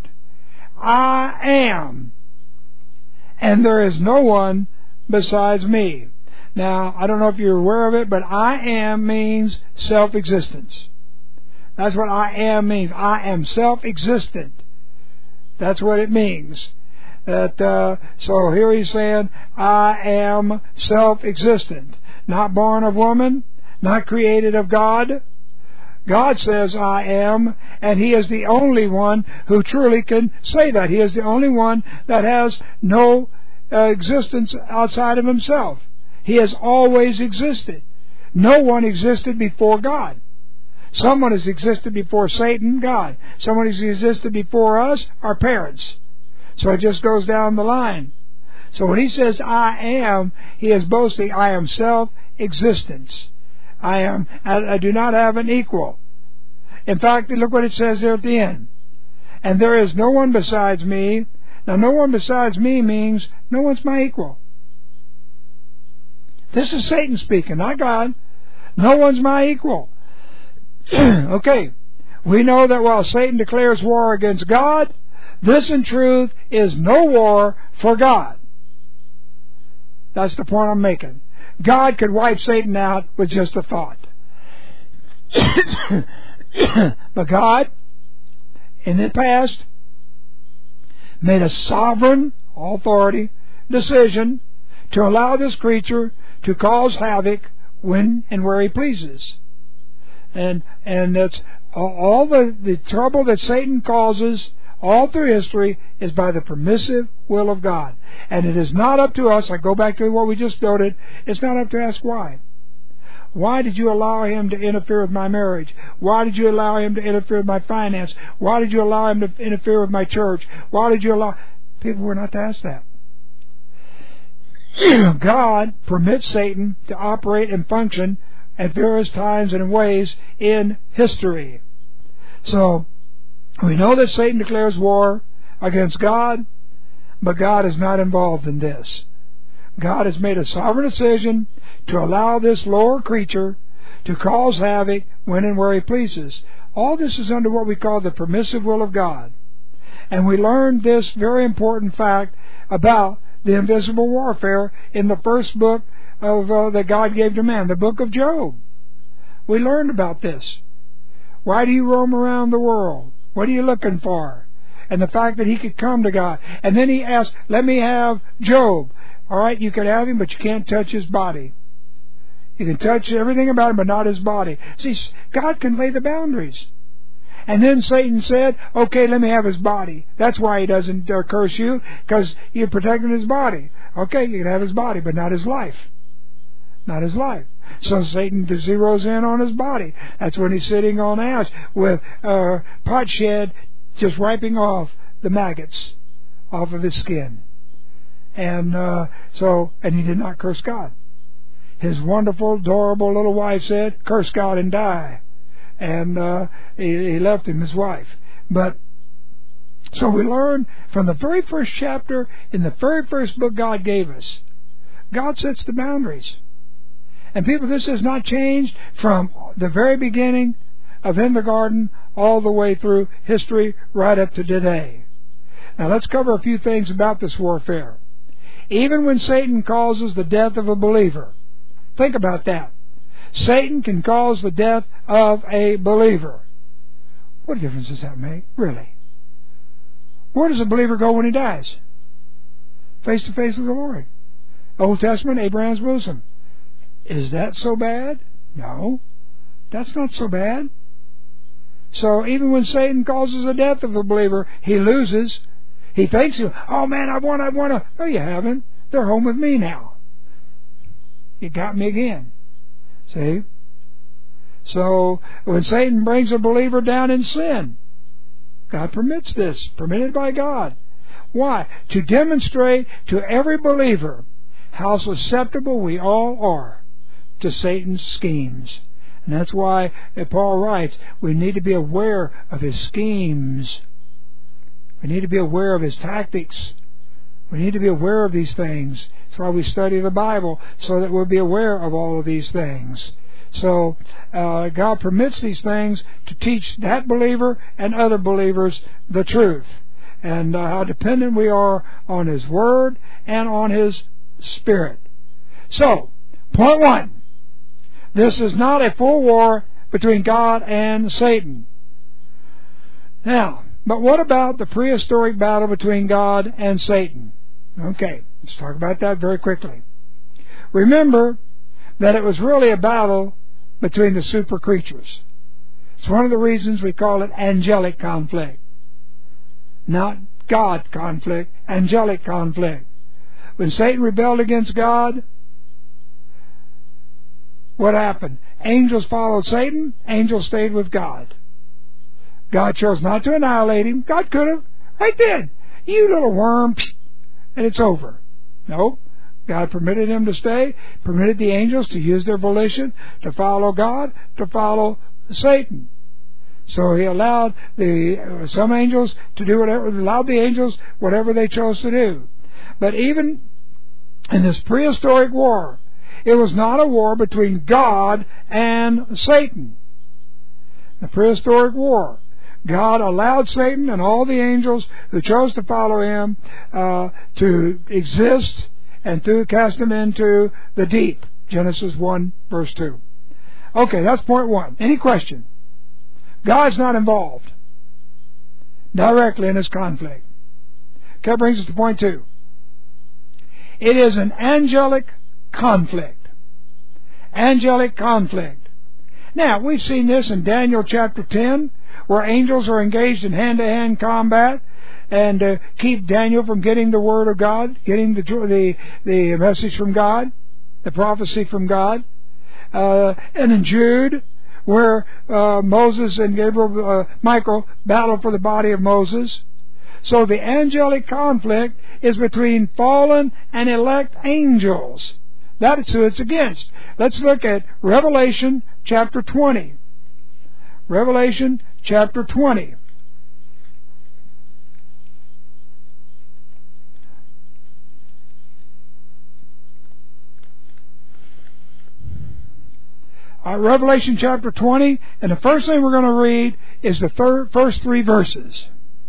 I am, and there is no one besides me. Now, I don't know if you're aware of it, but I am means self-existence. That's what I am means. I am self-existent. That's what it means. So here he's saying, I am self-existent. Not born of woman, not created of God. God says I am, and He is the only one who truly can say that. He is the only one that has no existence outside of Himself. He has always existed. No one existed before God. Someone has existed before Satan, God. Someone has existed before us, our parents. So it just goes down the line. So when He says I am, He is boasting, I am self-existence. I do not have an equal. In fact, look what it says there at the end. And there is no one besides me. Now, no one besides me means no one's my equal. This is Satan speaking, not God. No one's my equal. Okay, we know that while Satan declares war against God, this in truth is no war for God. That's the point I'm making. God could wipe Satan out with just a thought. But God, in the past, made a sovereign authority decision to allow this creature to cause havoc when and where He pleases. And that's all the trouble that Satan causes all through history is by the permissive will of God. And it is not up to us, I go back to what we just noted, it's not up to ask why. Why did you allow Him to interfere with my marriage? Why did you allow Him to interfere with my finance? Why did you allow Him to interfere with my church? Why did you allow... People were not to ask that. God permits Satan to operate and function at various times and ways in history. So, we know that Satan declares war against God, but God is not involved in this. God has made a sovereign decision to allow this lower creature to cause havoc when and where He pleases. All this is under what we call the permissive will of God. And we learned this very important fact about the invisible warfare in the first book of that God gave to man, the book of Job. We learned about this. Why do you roam around the world? What are you looking for? And the fact that he could come to God. And then he asked, let me have Job. All right, you can have him, but you can't touch his body. You can touch everything about him, but not his body. See, God can lay the boundaries. And then Satan said, okay, let me have his body. That's why he doesn't curse you, because you're protecting his body. Okay, you can have his body, but not his life. Not his life. So Satan zeroes in on his body. That's when he's sitting on ash with pot shed just wiping off the maggots off of his skin. And and he did not curse God. His wonderful, adorable little wife said, curse God and die. And he left him his wife. But so we learn from the very first chapter in the very first book God gave us, God sets the boundaries. And people, this has not changed from the very beginning of in the garden all the way through history right up to today. Now let's cover a few things about this warfare. Even when Satan causes the death of a believer, think about that. Satan can cause the death of a believer. What difference does that make, really? Where does a believer go when he dies? Face to face with the Lord. Old Testament, Abraham's bosom. Is that so bad? No, that's not so bad. So even when Satan causes the death of a believer, he loses. He thinks, oh man, I won. No, you haven't. They're home with me now. You got me again. See? So when Satan brings a believer down in sin, God permits this, permitted by God. Why? To demonstrate to every believer how susceptible we all are to Satan's schemes. And that's why Paul writes, we need to be aware of his schemes. We need to be aware of his tactics. We need to be aware of these things. That's why we study the Bible, so that we'll be aware of all of these things. So God permits these things to teach that believer and other believers the truth, and how dependent we are on His Word and on His Spirit. So, point one. This is not a full war between God and Satan. Now, but what about the prehistoric battle between God and Satan? Okay, let's talk about that very quickly. Remember that it was really a battle between the super creatures. It's one of the reasons we call it angelic conflict. Not God conflict, angelic conflict. When Satan rebelled against God, what happened? Angels followed Satan, angels stayed with God. God chose not to annihilate him. God could have. Right then. You little worm. And it's over. No. God permitted him to stay, permitted the angels to use their volition to follow God, to follow Satan. So He allowed some angels to do whatever, allowed the angels whatever they chose to do. But even in this prehistoric war, it was not a war between God and Satan. The prehistoric war, God allowed Satan and all the angels who chose to follow him to exist and to cast them into the deep. Genesis 1, verse 2. Okay, that's point one. Any question? God's not involved directly in this conflict. Okay, that brings us to point two. It is an angelic conflict. Angelic conflict. Now, we've seen this in Daniel chapter 10, where angels are engaged in hand-to-hand combat and keep Daniel from getting the word of God, getting the message from God, the prophecy from God. And in Jude, where Moses and Michael battle for the body of Moses. So the angelic conflict is between fallen and elect angels. That's who it's against. Let's look at Revelation chapter 20. Revelation chapter 20. Revelation chapter 20, and the first thing we're going to read is the first 3 verses.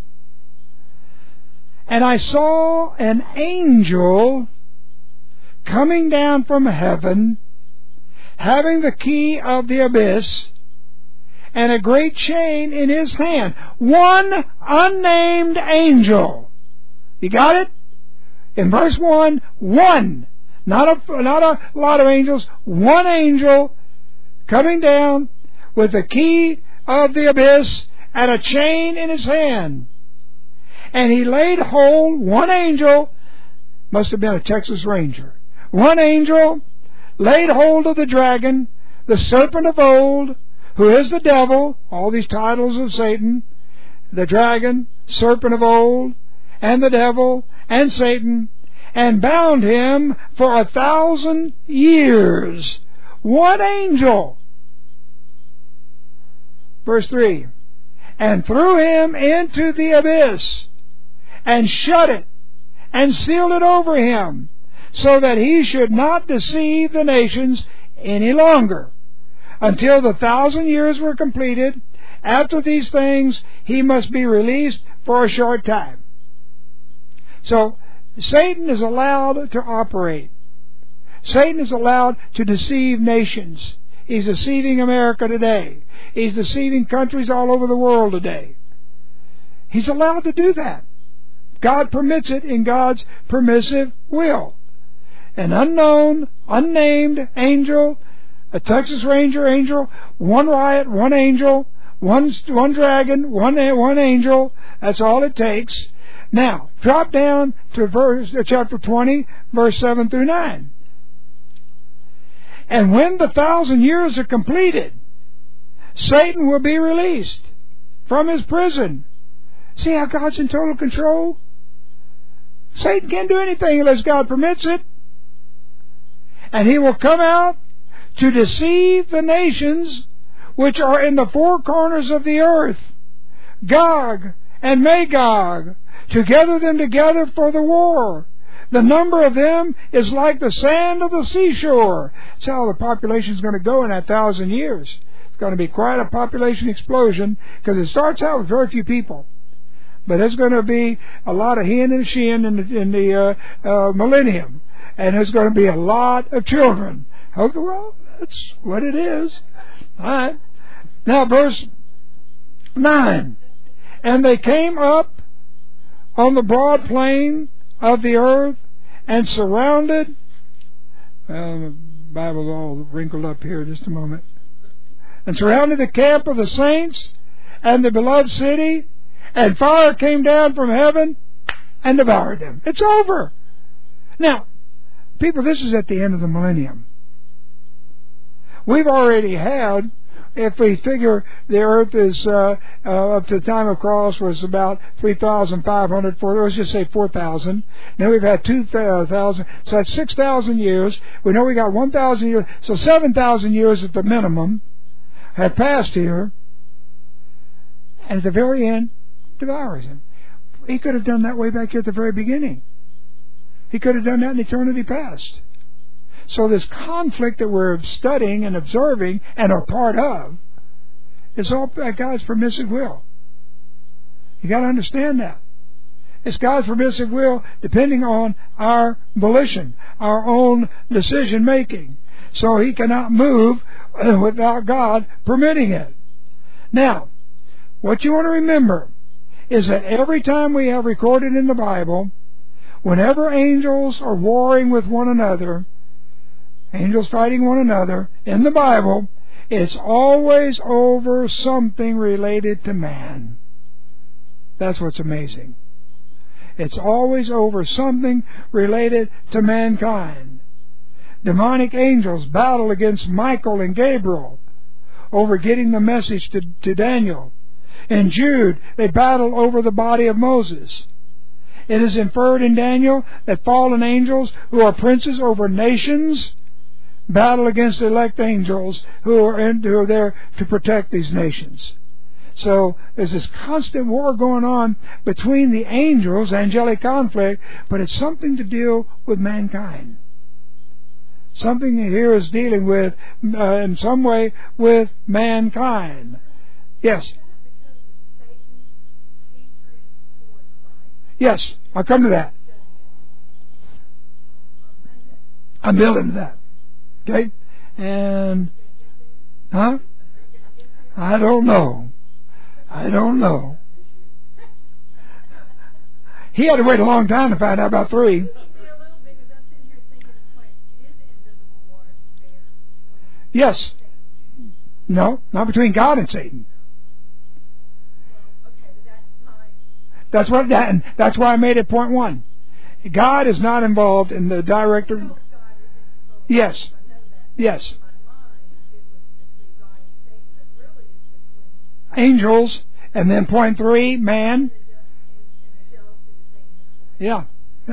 And I saw an angel coming down from heaven, having the key of the abyss, and a great chain in his hand. One unnamed angel. You got it? In verse 1, one. Not a lot of angels. One angel coming down with the key of the abyss and a chain in his hand. And he laid hold, one angel, must have been a Texas Ranger, one angel laid hold of the dragon, the serpent of old, who is the devil, all these titles of Satan, the dragon, serpent of old, and the devil, and Satan, and bound him for 1,000 years. One angel. Verse 3. And threw him into the abyss, and shut it, and sealed it over him, so that he should not deceive the nations any longer, until the 1,000 years were completed. After these things, he must be released for a short time. So, Satan is allowed to operate. Satan is allowed to deceive nations. He's deceiving America today. He's deceiving countries all over the world today. He's allowed to do that. God permits it in God's permissive will. An unknown, unnamed angel, a Texas Ranger angel, one riot, one angel, one dragon, one angel. That's all it takes. Now, drop down to chapter 20, verse 7 through 9. And when the 1,000 years are completed, Satan will be released from his prison. See how God's in total control? Satan can't do anything unless God permits it. And he will come out to deceive the nations which are in the 4 corners of the earth, Gog and Magog, to gather them together for the war. The number of them is like the sand of the seashore. That's how the population is going to go in that 1,000 years. It's going to be quite a population explosion, because it starts out with very few people. But there's going to be a lot of hen and shin in the millennium. And there's going to be a lot of children. Okay, well, that's what it is. All right. Now, verse 9. And they came up on the broad plain of the earth and surrounded. The Bible's all wrinkled up here just a moment. And surrounded the camp of the saints and the beloved city, and fire came down from heaven and devoured them. It's over. Now, people, this is at the end of the millennium. We've already had, if we figure the earth is up to the time of cross was about 3,500, let's just say 4,000. Now we've had 2,000, so that's 6,000 years. We know we got 1,000 years, so 7,000 years at the minimum have passed here. And at the very end, devours him. He could have done that way back here at the very beginning. He could have done that in eternity past. So this conflict that we're studying and observing and are part of is all God's permissive will. You got to understand that. It's God's permissive will depending on our volition, our own decision making. So He cannot move without God permitting it. Now, what you want to remember is that every time we have recorded in the Bible, whenever angels are warring with one another, angels fighting one another, in the Bible, it's always over something related to man. That's what's amazing. It's always over something related to mankind. Demonic angels battle against Michael and Gabriel over getting the message to Daniel. In Jude, they battle over the body of Moses. It is inferred in Daniel that fallen angels who are princes over nations battle against elect angels who are there to protect these nations. So there's this constant war going on between the angels, angelic conflict, but it's something to deal with mankind. Something here is dealing with, in some way, with mankind. Yes? Yes, I'll come to that. I'm building to that. Okay? And, I don't know. He had to wait a long time to find out about 3. Yes. No, not between God and Satan. That's why I made it point 1. God is not involved in the director. Yes. Yes. Angels, and then point 3, man. Yeah.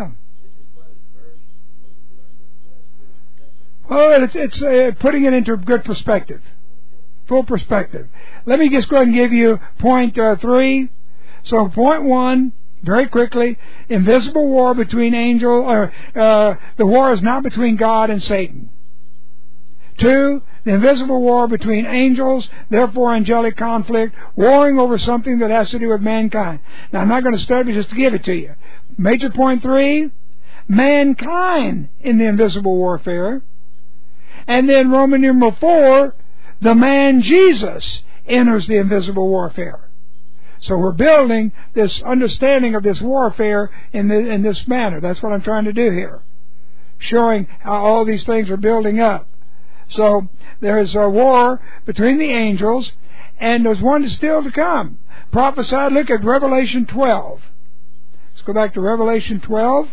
Well, it's putting it into good perspective, full perspective. Let me just go ahead and give you point 3. So point 1, very quickly, invisible war between angels. The war is not between God and Satan. 2, the invisible war between angels, therefore angelic conflict, warring over something that has to do with mankind. Now, I'm not going to study just to give it to you. Major point 3, mankind in the invisible warfare. And then Roman numeral 4, the man Jesus enters the invisible warfare. So we're building this understanding of this warfare in this manner. That's what I'm trying to do here. Showing how all these things are building up. So there's a war between the angels, and there's one still to come. Prophesied, look at Revelation 12. Let's go back to Revelation 12.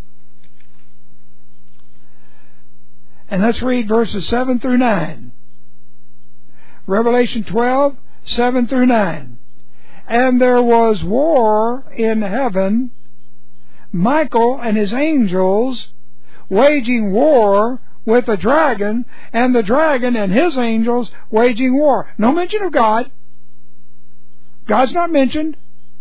And let's read verses 7 through 9. Revelation 12, 7 through 9. And there was war in heaven, Michael and his angels waging war with the dragon, and the dragon and his angels waging war. No mention of God. God's not mentioned.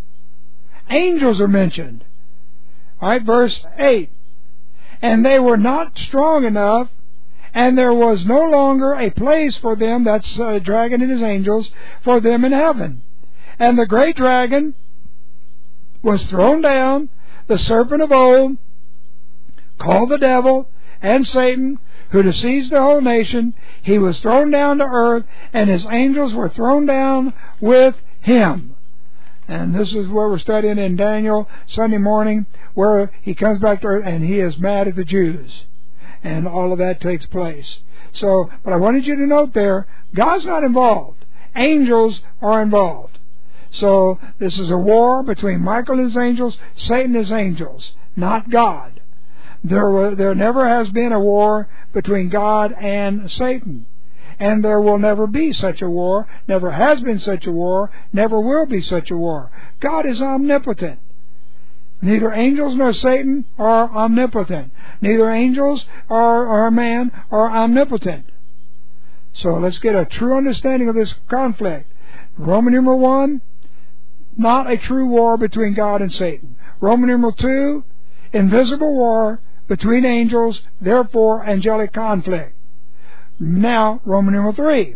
Angels are mentioned. Alright, verse 8. And they were not strong enough, and there was no longer a place for them, that's the dragon and his angels, for them in heaven. And the great dragon was thrown down, the serpent of old, called the devil and Satan, who deceives the whole nation. He was thrown down to earth, and his angels were thrown down with him. And this is what we're studying in Daniel Sunday morning, where he comes back to earth and he is mad at the Jews. And all of that takes place. So, but I wanted you to note there, God's not involved. Angels are involved. So, this is a war between Michael and his angels, Satan and his angels, not God. There never has been a war between God and Satan. And there will never be such a war, never has been such a war, never will be such a war. God is omnipotent. Neither angels nor Satan are omnipotent. Neither angels or man are omnipotent. So let's get a true understanding of this conflict. Roman numeral 1, not a true war between God and Satan. Roman numeral 2, invisible war between angels, therefore angelic conflict. Now, Roman numeral 3,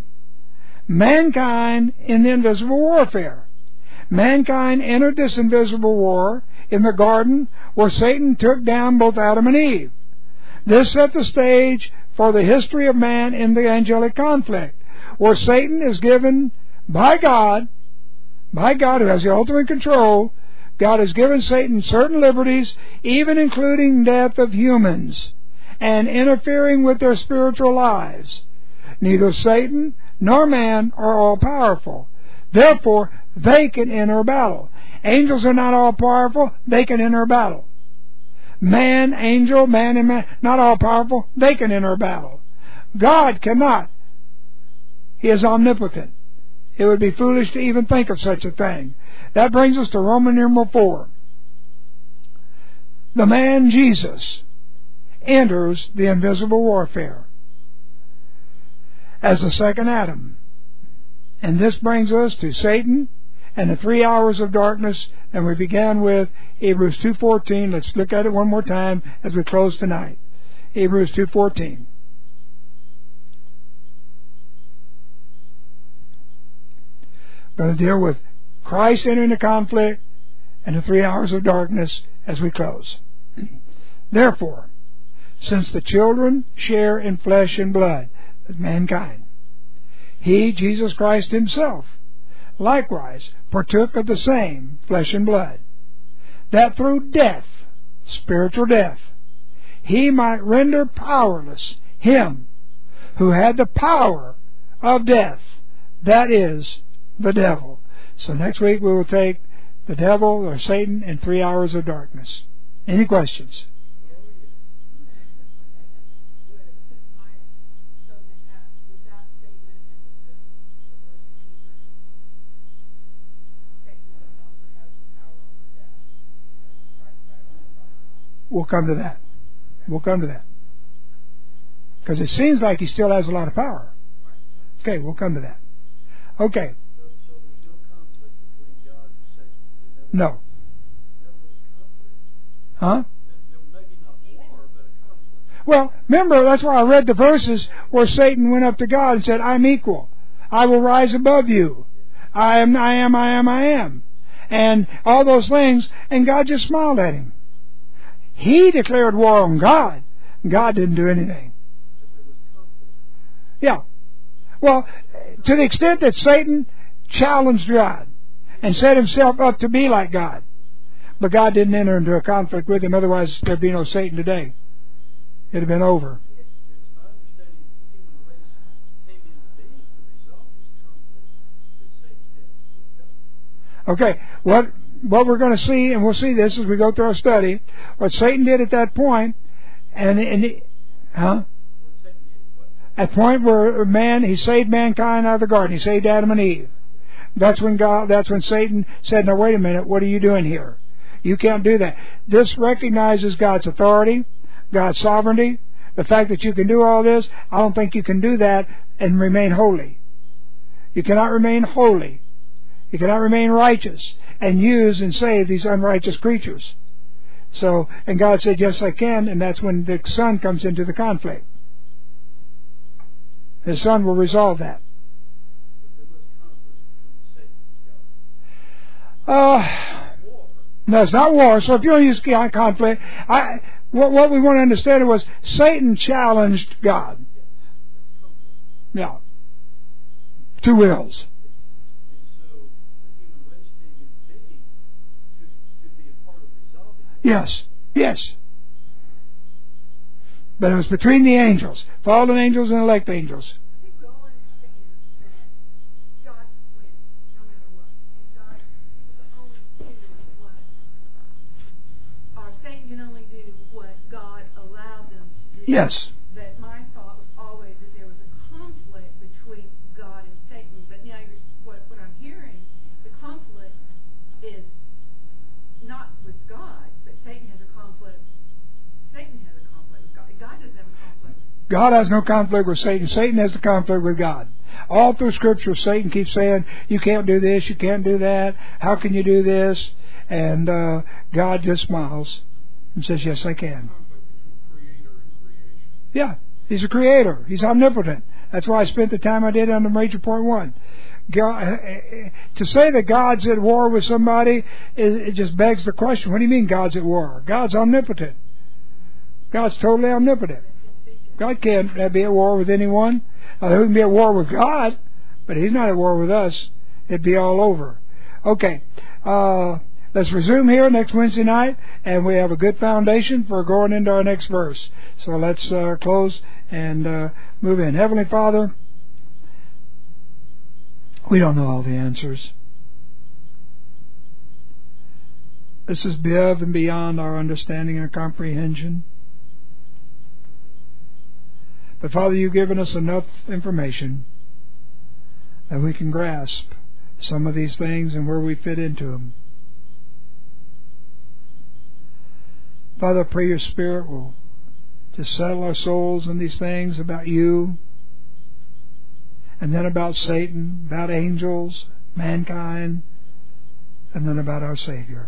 mankind in the invisible warfare. Mankind entered this invisible war in the garden where Satan took down both Adam and Eve. This set the stage for the history of man in the angelic conflict, where Satan is given by God who has the ultimate control. God has given Satan certain liberties, even including death of humans, and interfering with their spiritual lives. Neither Satan nor man are all-powerful. Therefore, they can enter a battle. Angels are not all-powerful. They can enter a battle. Man, angel, man and man, not all-powerful. They can enter a battle. God cannot. He is omnipotent. It would be foolish to even think of such a thing. That brings us to Roman numeral 4. The man Jesus enters the invisible warfare as the second Adam. And this brings us to Satan and the 3 hours of darkness. And we began with Hebrews 2:14. Let's look at it one more time as we close tonight. Hebrews 2:14. Going to deal with Christ entering the conflict and the 3 hours of darkness as we close. Therefore, since the children share in flesh and blood with mankind, He, Jesus Christ Himself, likewise partook of the same flesh and blood, that through death, spiritual death, He might render powerless him who had the power of death, that is, the devil. So next week we will take the devil or Satan in 3 hours of darkness. Any questions? We'll come to that. We'll come to that. Because it seems like he still has a lot of power. Okay, we'll come to that. Okay. So there's no conflict between God and Satan? No. Never was conflict? Huh? Maybe not war, but a conflict. Well, remember, that's why I read the verses where Satan went up to God and said, I'm equal. I will rise above you. I am. And all those things, and God just smiled at him. He declared war on God. God didn't do anything. Yeah. Well, to the extent that Satan challenged God and set himself up to be like God. But God didn't enter into a conflict with him, otherwise there'd be no Satan today. It'd have been over. It's my understanding that the human race came into being to resolve this conflict that Satan had with God. Okay, what we're going to see, and we'll see this as we go through our study, what Satan did at that point, at the point where he saved mankind out of the garden, he saved Adam and Eve. That's when Satan said, now wait a minute, what are you doing here? You can't do that. This recognizes God's authority, God's sovereignty, the fact that you can do all this. I don't think you can do that and remain holy. You cannot remain holy. You cannot remain righteous and use and save these unrighteous creatures. So, and God said, yes, I can, and that's when the Son comes into the conflict. His Son will resolve that. No, it's not war. So if you want to use conflict, what we want to understand was Satan challenged God. Yeah. Two wills. Yes. But it was between the angels, fallen angels and elect angels. I think we all understand that God wins no matter what. And God can only do what, or Satan can only do what God allowed them to do. Yes. But my thought was always that there was a conflict between God and Satan. But now what I'm hearing, the conflict is not with God, but Satan has a conflict. Satan has a conflict with God. God doesn't have a conflict. God has no conflict with Satan. Satan has the conflict with God. All through Scripture, Satan keeps saying, you can't do this, you can't do that. How can you do this? And God just smiles and says, yes, I can. Yeah, He's a creator. He's omnipotent. That's why I spent the time I did on the major point 1. God, to say that God's at war with somebody, it just begs the question, what do you mean God's at war? God's omnipotent. God's totally omnipotent. God can't be at war with anyone. He can be at war with God, but He's not at war with us. It'd be all over. Okay, let's resume here next Wednesday night, and we have a good foundation for going into our next verse. So let's close and move in. Heavenly Father, we don't know all the answers. This is above and beyond our understanding and comprehension. But Father, you've given us enough information that we can grasp some of these things and where we fit into them. Father, I pray your Spirit will just settle our souls in these things about you, and then about Satan, about angels, mankind, and then about our Savior.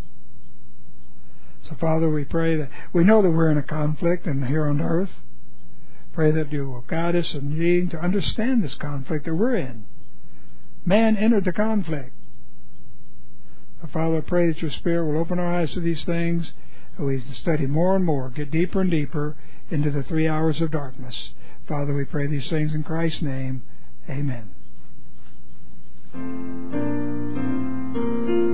So, Father, we pray that we know that we're in a conflict and here on earth. Pray that you will guide us in needing to understand this conflict that we're in. Man entered the conflict. So, Father, I pray that your Spirit will open our eyes to these things, and we study more and more, get deeper and deeper into the 3 hours of darkness. Father, we pray these things in Christ's name. Amen.